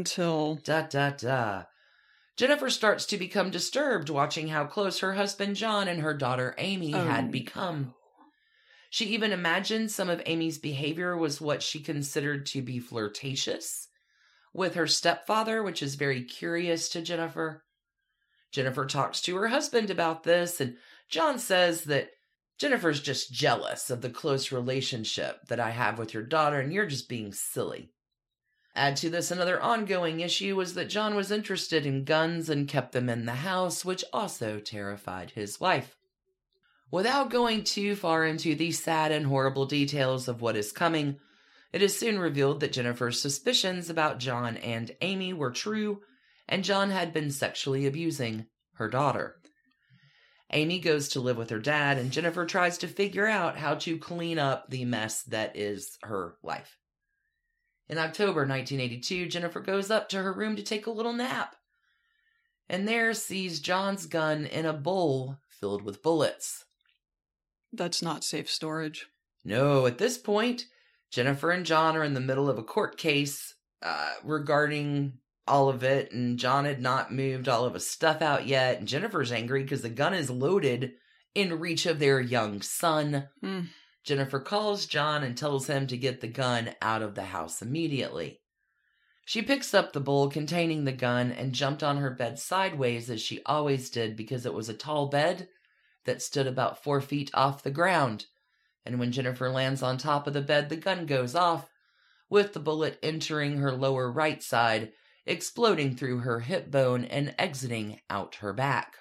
S2: Jennifer starts to become disturbed watching how close her husband John and her daughter Amy had become. She even imagined some of Amy's behavior was what she considered to be flirtatious with her stepfather, which is very curious to Jennifer. Jennifer talks to her husband about this, and John says that Jennifer's just jealous of the close relationship that I have with your daughter, and you're just being silly. Add to this, another ongoing issue was that John was interested in guns and kept them in the house, which also terrified his wife. Without going too far into the sad and horrible details of what is coming, it is soon revealed that Jennifer's suspicions about John and Amy were true, and John had been sexually abusing her daughter. Amy goes to live with her dad, and Jennifer tries to figure out how to clean up the mess that is her life. In October 1982, Jennifer goes up to her room to take a little nap, and there sees John's gun in a bowl filled with bullets.
S1: That's not safe storage.
S2: No, at this point, Jennifer and John are in the middle of a court case regarding all of it, and John had not moved all of his stuff out yet, and Jennifer's angry because the gun is loaded in reach of their young son. Jennifer calls John and tells him to get the gun out of the house immediately. She picks up the bowl containing the gun and jumped on her bed sideways as she always did because it was a tall bed that stood about 4 feet off the ground. And when Jennifer lands on top of the bed, the gun goes off, with the bullet entering her lower right side, exploding through her hip bone and exiting out her back.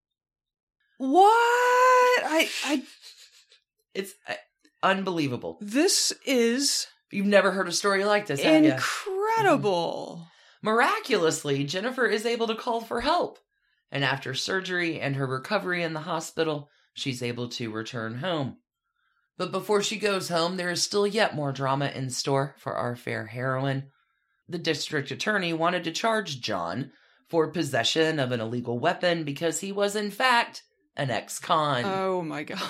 S1: What?
S2: It's unbelievable.
S1: This is
S2: You've never heard a story like this, have you?
S1: incredible.
S2: Miraculously, Jennifer is able to call for help. And after surgery and her recovery in the hospital, she's able to return home. But before she goes home, there is still yet more drama in store for our fair heroine. The district attorney wanted to charge John for possession of an illegal weapon because he was, in fact, an ex-con.
S1: Oh, my God.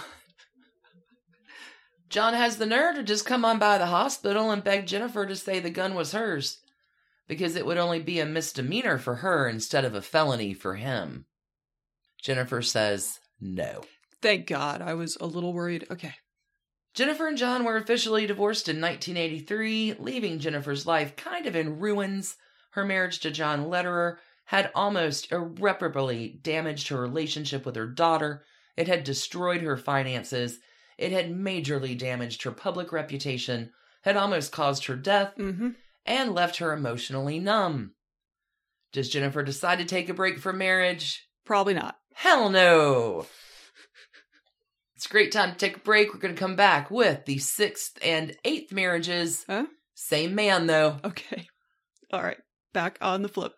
S2: John has the nerve to just come on by the hospital and beg Jennifer to say the gun was hers, because it would only be a misdemeanor for her instead of a felony for him. Jennifer says no.
S1: Thank God. I was a little worried. Okay.
S2: Jennifer and John were officially divorced in 1983, leaving Jennifer's life kind of in ruins. Her marriage to John Lederer had almost irreparably damaged her relationship with her daughter. It had destroyed her finances. It had majorly damaged her public reputation, had almost caused her death, and left her emotionally numb. Does Jennifer decide to take a break from marriage?
S1: Probably not.
S2: Hell no! It's a great time to take a break. We're going to come back with the 6th and 8th marriages.
S1: Huh?
S2: Same man, though.
S1: Okay. All right. Back on the flip.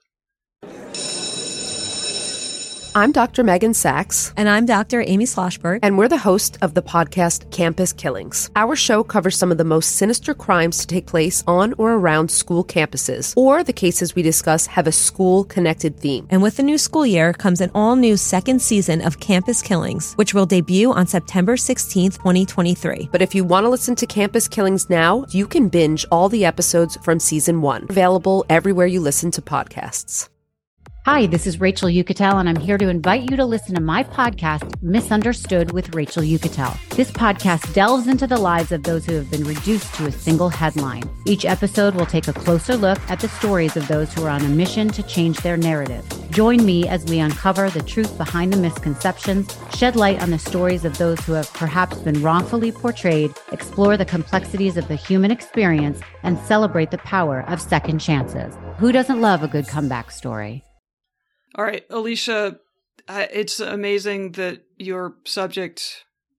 S5: I'm Dr. Megan Sachs.
S6: And I'm Dr. Amy Schlossberg.
S5: And we're the host of the podcast Campus Killings. Our show covers some of the most sinister crimes to take place on or around school campuses, or the cases we discuss have a school-connected theme.
S6: And with the new school year comes an all-new second season of Campus Killings, which will debut on September 16th, 2023.
S5: But if you want to listen to Campus Killings now, you can binge all the episodes from season 1. Available everywhere you listen to podcasts.
S7: Hi, this is Rachel Yucatel, and I'm here to invite you to listen to my podcast, Misunderstood with Rachel Yucatel. This podcast delves into the lives of those who have been reduced to a single headline. Each episode will take a closer look at the stories of those who are on a mission to change their narrative. Join me as we uncover the truth behind the misconceptions, shed light on the stories of those who have perhaps been wrongfully portrayed, explore the complexities of the human experience, and celebrate the power of second chances. Who doesn't love a good comeback story?
S1: All right, Alicia, it's amazing that your subject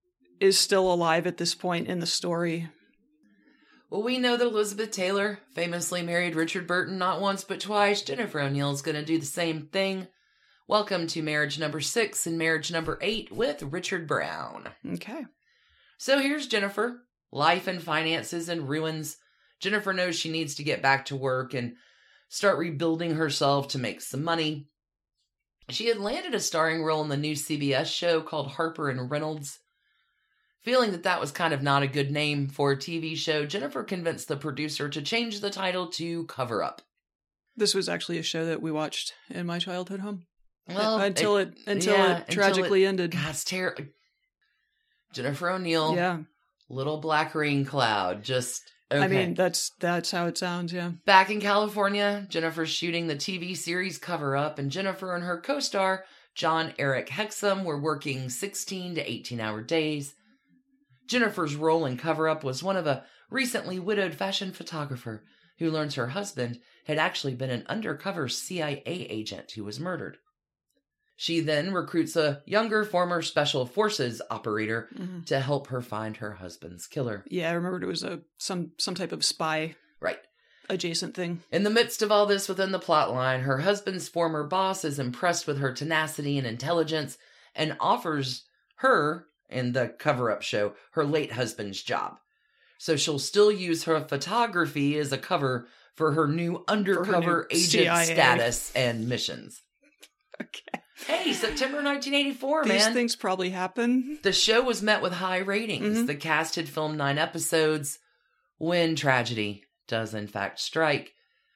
S1: is still alive at this point in the story.
S2: Well, we know that Elizabeth Taylor famously married Richard Burton not once but twice. Jennifer O'Neill is going to do the same thing. Welcome to marriage number 6 and marriage number 8 with Richard Brown.
S1: Okay.
S2: So here's Jennifer. Life and finances in ruins. Jennifer knows she needs to get back to work and start rebuilding herself to make some money. She had landed a starring role in the new CBS show called Harper and Reynolds. Feeling that that was kind of not a good name for a TV show, Jennifer convinced the producer to change the title to Cover Up.
S1: This was actually a show that we watched in my childhood home.
S2: Well,
S1: until it tragically ended.
S2: God, it's terrible. Jennifer O'Neill.
S1: Yeah.
S2: Little black rain cloud. Just okay.
S1: I mean, that's how it sounds, yeah.
S2: Back in California, Jennifer's shooting the TV series Cover Up, and Jennifer and her co-star, John Eric Hexum, were working 16 to 18-hour days. Jennifer's role in Cover Up was one of a recently widowed fashion photographer who learns her husband had actually been an undercover CIA agent who was murdered. She then recruits a younger former Special Forces operator to help her find her husband's killer.
S1: Yeah, I remembered it was some type of spy adjacent thing.
S2: In the midst of all this within the plot line, her husband's former boss is impressed with her tenacity and intelligence and offers her, in the cover-up show, her late husband's job. So she'll still use her photography as a cover for her new undercover agent
S1: CIA
S2: status and missions.
S1: Okay.
S2: Hey, September 1984, man.
S1: These things probably happen.
S2: The show was met with high ratings. The cast had filmed 9 episodes when tragedy does in fact strike.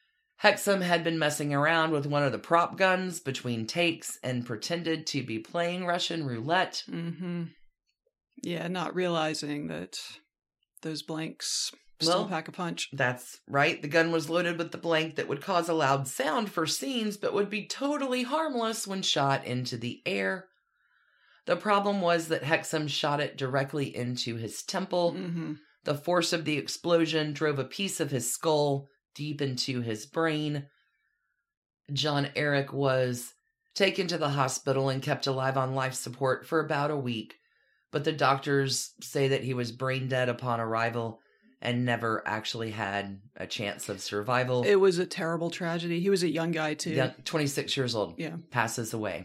S2: Hexum had been messing around with one of the prop guns between takes and pretended to be playing Russian roulette.
S1: Yeah, not realizing that those blanks Still pack a punch.
S2: That's right. The gun was loaded with the blank that would cause a loud sound for scenes, but would be totally harmless when shot into the air. The problem was that Hexum shot it directly into his temple.
S1: Mm-hmm.
S2: The force of the explosion drove a piece of his skull deep into his brain. John Eric was taken to the hospital and kept alive on life support for about a week, but the doctors say that he was brain dead upon arrival and never actually had a chance of survival.
S1: It was a terrible tragedy. He was a young guy, too.
S2: Yeah, 26 years old.
S1: Yeah.
S2: Passes away.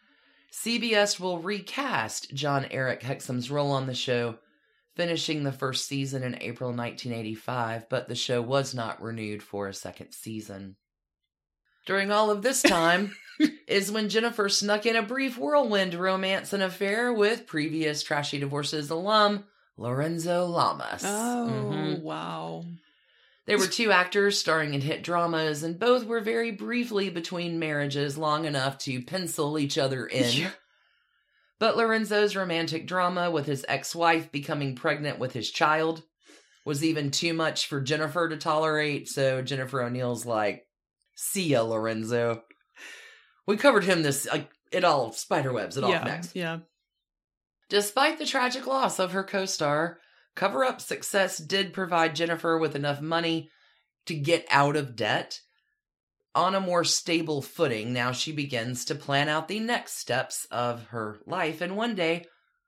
S2: CBS will recast John Eric Hexum's role on the show, finishing the first season in April 1985, but the show was not renewed for a second season. During all of this time is when Jennifer snuck in a brief whirlwind romance and affair with previous Trashy Divorces alum Lorenzo Lamas.
S1: Oh, wow.
S2: They were two actors starring in hit dramas, and both were very briefly between marriages, long enough to pencil each other in. Yeah. But Lorenzo's romantic drama with his ex-wife becoming pregnant with his child was even too much for Jennifer to tolerate, so Jennifer O'Neill's like, see ya, Lorenzo. We covered him it all spiderwebs it all next.
S1: Yeah.
S2: Despite the tragic loss of her co-star, cover-up success did provide Jennifer with enough money to get out of debt. On a more stable footing, now she begins to plan out the next steps of her life. And one day,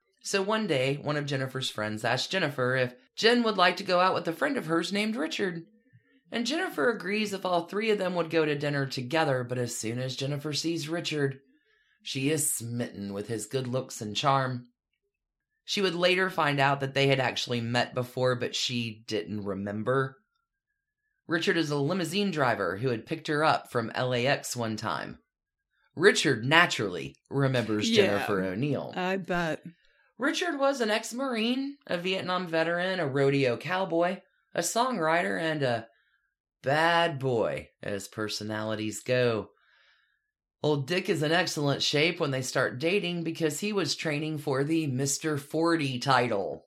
S2: one of Jennifer's friends asked Jennifer if Jen would like to go out with a friend of hers named Richard. And Jennifer agrees if all three of them would go to dinner together, but as soon as Jennifer sees Richard, she is smitten with his good looks and charm. She would later find out that they had actually met before, but she didn't remember. Richard is a limousine driver who had picked her up from LAX one time. Richard naturally remembers Jennifer O'Neill.
S1: I bet.
S2: Richard was an ex-Marine, a Vietnam veteran, a rodeo cowboy, a songwriter, and a bad boy, as personalities go. Old Dick is in excellent shape when they start dating because he was training for the Mr. 40 title.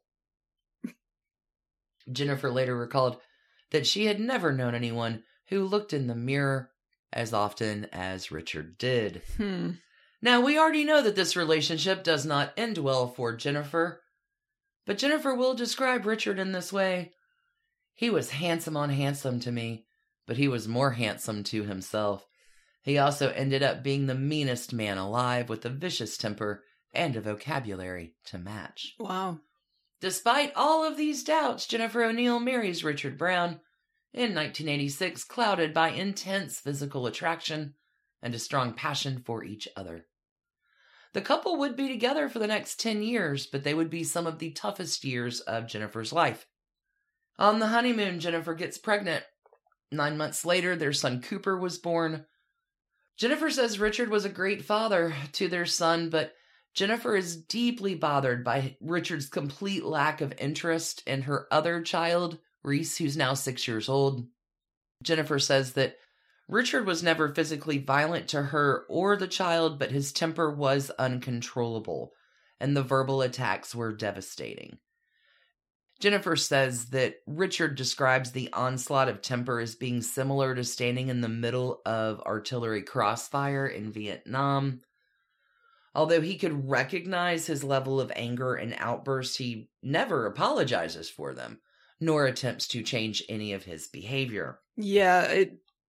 S2: Jennifer later recalled that she had never known anyone who looked in the mirror as often as Richard did. Now, we already know that this relationship does not end well for Jennifer, but Jennifer will describe Richard in this way. He was handsome on handsome to me, but he was more handsome to himself. He also ended up being the meanest man alive with a vicious temper and a vocabulary to match.
S1: Wow.
S2: Despite all of these doubts, Jennifer O'Neill marries Richard Brown in 1986, clouded by intense physical attraction and a strong passion for each other. The couple would be together for the next 10 years, but they would be some of the toughest years of Jennifer's life. On the honeymoon, Jennifer gets pregnant. 9 months later, their son Cooper was born. Jennifer says Richard was a great father to their son, but Jennifer is deeply bothered by Richard's complete lack of interest in her other child, Reese, who's now 6 years old. Jennifer says that Richard was never physically violent to her or the child, but his temper was uncontrollable, and the verbal attacks were devastating. Jennifer says that Richard describes the onslaught of temper as being similar to standing in the middle of artillery crossfire in Vietnam. Although he could recognize his level of anger and outbursts, he never apologizes for them, nor attempts to change any of his behavior.
S1: Yeah,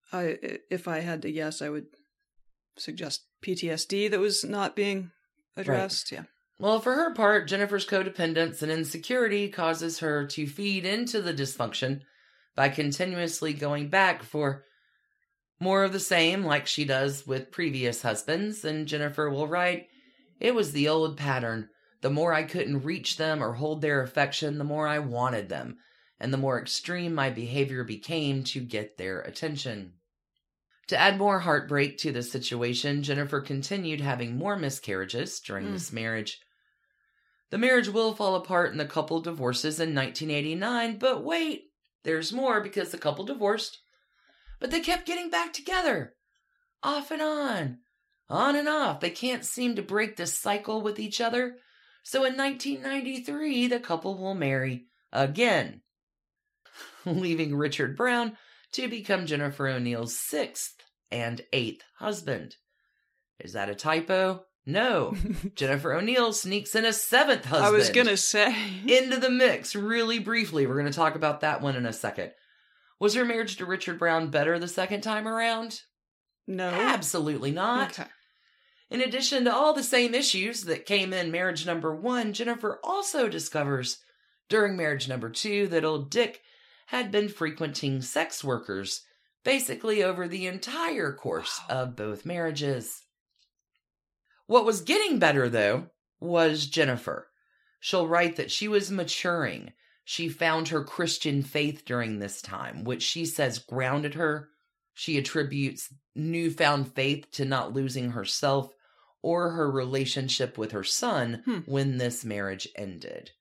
S1: if I had to guess, I would suggest PTSD that was not being addressed. Right. Yeah.
S2: Well, for her part, Jennifer's codependence and insecurity causes her to feed into the dysfunction by continuously going back for more of the same, like she does with previous husbands. And Jennifer will write, "It was the old pattern. The more I couldn't reach them or hold their affection, the more I wanted them, and the more extreme my behavior became to get their attention." To add more heartbreak to the situation, Jennifer continued having more miscarriages during this marriage. The marriage will fall apart and the couple divorces in 1989, but wait, there's more, because the couple divorced, but they kept getting back together. Off and on and off. They can't seem to break this cycle with each other. So in 1993, the couple will marry again. leaving Richard Brown to become Jennifer O'Neill's 6th and 8th husband. Is that a typo? No. Jennifer O'Neill sneaks in a 7th husband.
S1: I was going to say.
S2: Into the mix really briefly. We're going to talk about that one in a second. Was her marriage to Richard Brown better the second time around?
S1: No.
S2: Absolutely not.
S1: Okay.
S2: In addition to all the same issues that came in marriage number 1, Jennifer also discovers during marriage number 2 that old Dick had been frequenting sex workers basically over the entire course of both marriages. What was getting better, though, was Jennifer. She'll write that she was maturing. She found her Christian faith during this time, which she says grounded her. She attributes newfound faith to not losing herself or her relationship with her son when this marriage ended.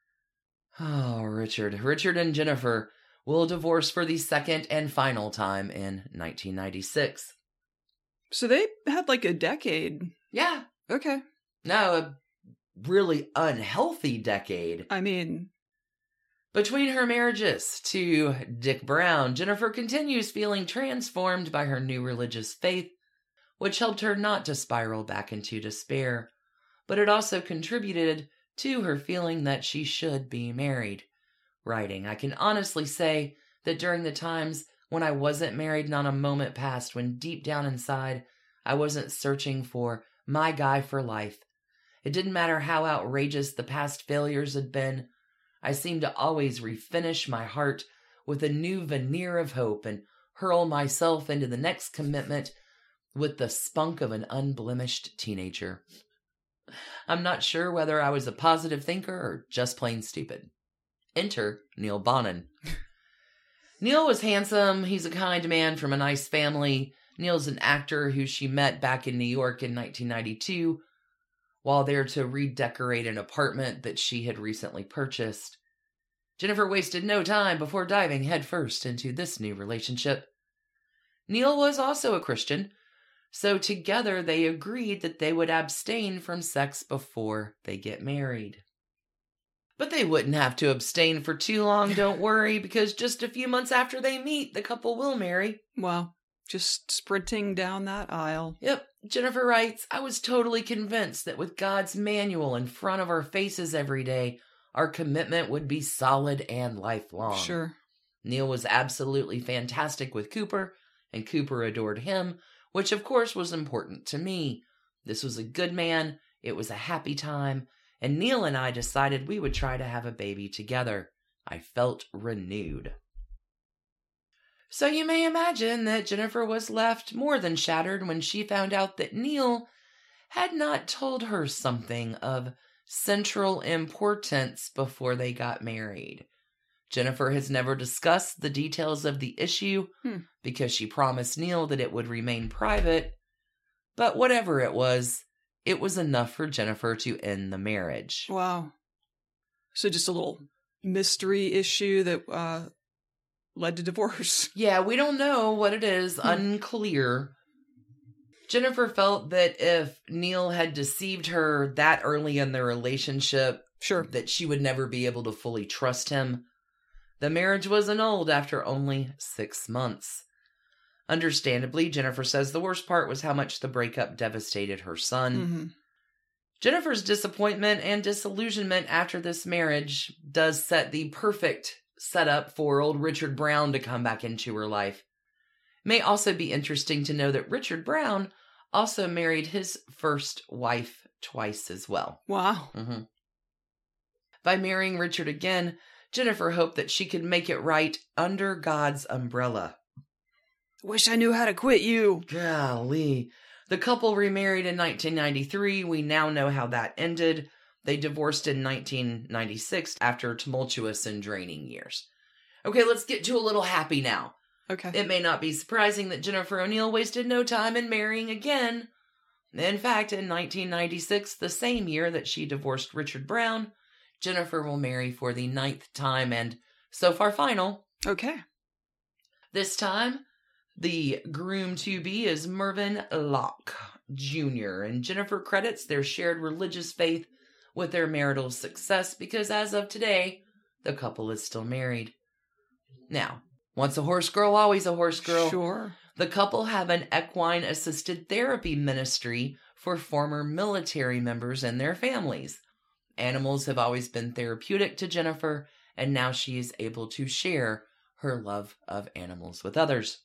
S2: Oh, Richard. Richard and Jennifer will divorce for the second and final time in 1996.
S1: So they had like a decade.
S2: Yeah.
S1: Okay.
S2: No, a really unhealthy decade.
S1: I mean,
S2: between her marriages to Dick Brown, Jennifer continues feeling transformed by her new religious faith, which helped her not to spiral back into despair, but it also contributed to her feeling that she should be married. Writing, I can honestly say that during the times when I wasn't married, not a moment passed when deep down inside I wasn't searching for my guy for life. It didn't matter how outrageous the past failures had been. I seemed to always refinish my heart with a new veneer of hope and hurl myself into the next commitment with the spunk of an unblemished teenager. I'm not sure whether I was a positive thinker or just plain stupid. Enter Neil Bonin. Neil was handsome. He's a kind man from a nice family. Neil's an actor who she met back in New York in 1992 while there to redecorate an apartment that she had recently purchased. Jennifer wasted no time before diving headfirst into this new relationship. Neil was also a Christian, so together they agreed that they would abstain from sex before they get married. But they wouldn't have to abstain for too long, don't worry, because just a few months after they meet, the couple will marry.
S1: Wow. Just sprinting down that aisle.
S2: Yep. Jennifer writes, I was totally convinced that with God's manual in front of our faces every day, our commitment would be solid and lifelong.
S1: Sure.
S2: Neil was absolutely fantastic with Cooper, and Cooper adored him, which of course was important to me. This was a good man, it was a happy time, and Neil and I decided we would try to have a baby together. I felt renewed. So you may imagine that Jennifer was left more than shattered when she found out that Neil had not told her something of central importance before they got married. Jennifer has never discussed the details of the issue because she promised Neil that it would remain private, but whatever it was enough for Jennifer to end the marriage.
S1: Wow. So just a little mystery issue that led to divorce.
S2: Yeah, we don't know what it is. Unclear. Jennifer felt that if Neil had deceived her that early in their relationship,
S1: sure,
S2: that she would never be able to fully trust him. The marriage was annulled after only 6 months. Understandably, Jennifer says the worst part was how much the breakup devastated her son.
S1: Mm-hmm.
S2: Jennifer's disappointment and disillusionment after this marriage does set the perfect setup for old Richard Brown to come back into her life. It may also be interesting to know that Richard Brown also married his first wife twice as well.
S1: Wow.
S2: Mm-hmm. By marrying Richard again, Jennifer hoped that she could make it right under God's umbrella.
S1: Wish I knew how to quit you.
S2: Golly. The couple remarried in 1993. We now know how that ended. They divorced in 1996 after tumultuous and draining years. Okay, let's get to a little happy now.
S1: Okay.
S2: It may not be surprising that Jennifer O'Neill wasted no time in marrying again. In fact, in 1996, the same year that she divorced Richard Brown, Jennifer will marry for the 9th time and so far final.
S1: Okay.
S2: This time, the groom-to-be is Mervyn Locke Jr., and Jennifer credits their shared religious faith with their marital success because as of today, the couple is still married. Now, once a horse girl, always a horse girl.
S1: Sure.
S2: The couple have an equine-assisted therapy ministry for former military members and their families. Animals have always been therapeutic to Jennifer, and now she is able to share her love of animals with others.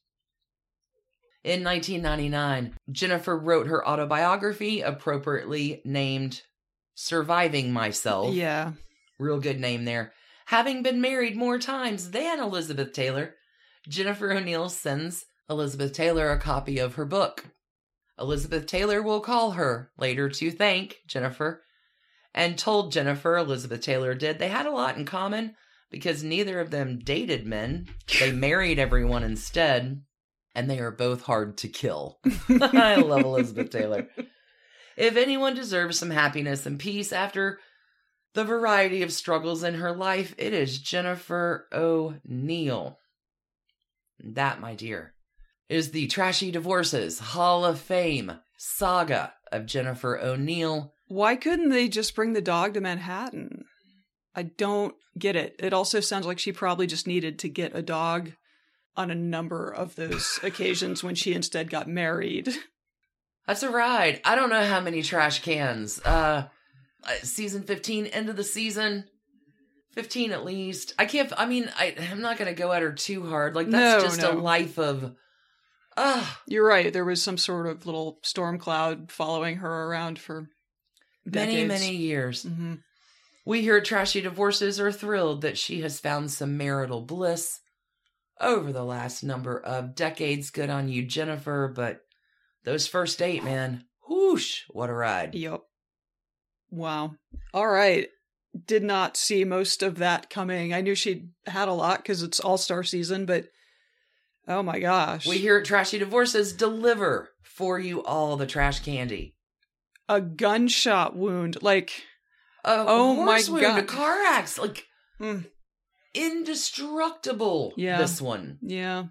S2: In 1999, Jennifer wrote her autobiography, appropriately named Surviving Myself.
S1: Yeah.
S2: Real good name there. Having been married more times than Elizabeth Taylor, Jennifer O'Neill sends Elizabeth Taylor a copy of her book. Elizabeth Taylor will call her later to thank Jennifer, and told Jennifer, Elizabeth Taylor did, they had a lot in common because neither of them dated men. They married everyone instead, and they are both hard to kill. I love Elizabeth Taylor. If anyone deserves some happiness and peace after the variety of struggles in her life, it is Jennifer O'Neill. That, my dear, is the Trashy Divorces Hall of Fame saga of Jennifer O'Neill.
S1: Why couldn't they just bring the dog to Manhattan? I don't get it. It also sounds like she probably just needed to get a dog on a number of those occasions when she instead got married.
S2: That's a ride. I don't know how many trash cans. Season 15, end of the season. 15 at least. I'm not going to go at her too hard. Like, that's a life of...
S1: You're right. There was some sort of little storm cloud following her around for decades.
S2: Many years.
S1: Mm-hmm.
S2: We here at Trashy Divorces are thrilled that she has found some marital bliss over the last number of decades. Good on you, Jennifer. But those first 8, man, whoosh, what a ride.
S1: Yep. Wow. All right. Did not see most of that coming. I knew she'd had a lot because it's All-Star season, but oh my gosh.
S2: We here at Trashy Divorces deliver for you all the trash candy.
S1: A gunshot wound, like...
S2: Oh my
S1: God.
S2: God. A car accident. Like, indestructible.
S1: Yeah.
S2: This one.
S1: Yeah.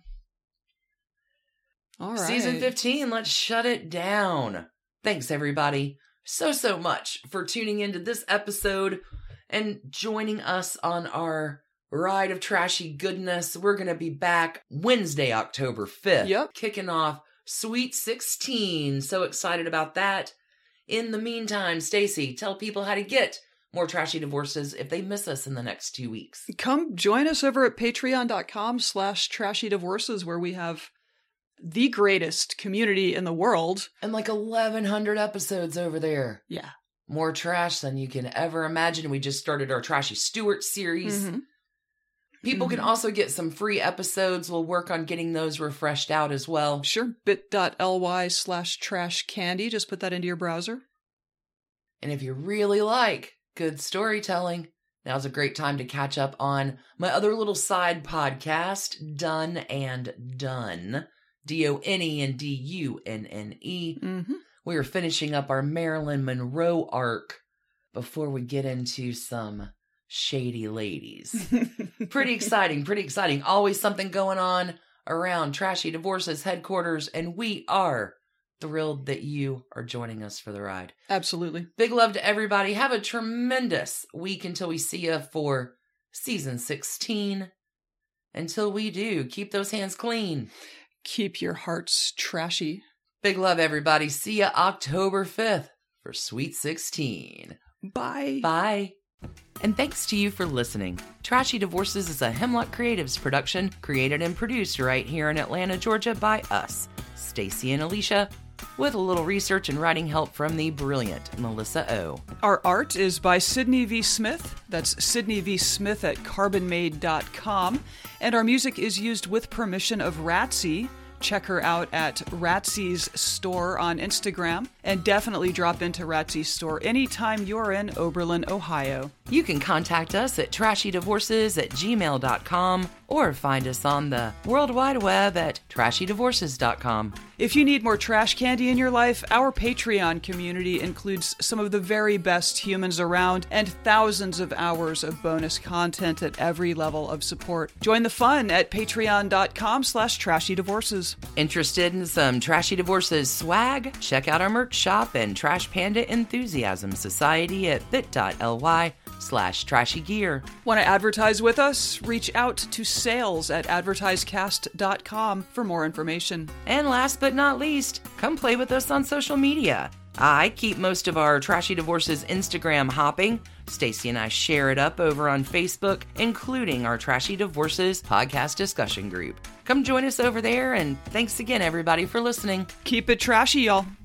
S1: All right.
S2: Season 15, let's shut it down. Thanks, everybody, so much for tuning into this episode and joining us on our ride of trashy goodness. We're going to be back Wednesday, October 5th.
S1: Yep.
S2: Kicking off Sweet 16. So excited about that. In the meantime, Stacy, tell people how to get more Trashy Divorces if they miss us in the next 2 weeks.
S1: Come join us over at patreon.com/trashydivorces, where we have the greatest community in the world.
S2: And like 1,100 episodes over there.
S1: Yeah.
S2: More trash than you can ever imagine. We just started our Trashy Stewart series.
S1: Mm-hmm.
S2: People can also get some free episodes. We'll work on getting those refreshed out as well.
S1: Sure. bit.ly/trashcandy. Just put that into your browser.
S2: And if you really like good storytelling, now's a great time to catch up on my other little side podcast, Done and Done. DONE and DUNNE.
S1: Mm-hmm.
S2: We are finishing up our Marilyn Monroe arc before we get into some shady ladies. Pretty exciting. Always something going on around Trashy Divorces headquarters, and we are thrilled that you are joining us for the ride.
S1: Absolutely.
S2: Big love to everybody. Have a tremendous week until we see you for season 16. Until we do, keep those hands clean.
S1: Keep your hearts trashy.
S2: Big love, everybody. See ya October 5th for Sweet 16.
S1: Bye.
S2: Bye. And thanks to you for listening. Trashy Divorces is a Hemlock Creatives production, created and produced right here in Atlanta, Georgia by us, Stacy and Alicia, with a little research and writing help from the brilliant Melissa O.
S1: Our art is by Sydney V. Smith. That's Sydney V. Smith at carbonmade.com. And our music is used with permission of Ratsy. Check her out at Ratsy's store on Instagram, and definitely drop into Ratsy's store anytime you're in Oberlin, Ohio.
S2: You can contact us at trashydivorces@gmail.com or find us on the World Wide Web at trashydivorces.com.
S1: If you need more trash candy in your life, our Patreon community includes some of the very best humans around and thousands of hours of bonus content at every level of support. Join the fun at patreon.com/trashydivorces.
S2: Interested in some Trashy Divorces swag? Check out our merch shop and Trash Panda Enthusiasm Society at bit.ly/ shopify.com/trashygear.
S1: Want to advertise with us? Reach out to sales@advertisecast.com for more information.
S2: And last but not least, come play with us on social media. I keep most of our Trashy Divorces Instagram hopping. Stacy and I share it up over on Facebook, including our Trashy Divorces podcast discussion group. Come join us over there, and thanks again, everybody, for listening.
S1: Keep it trashy, y'all.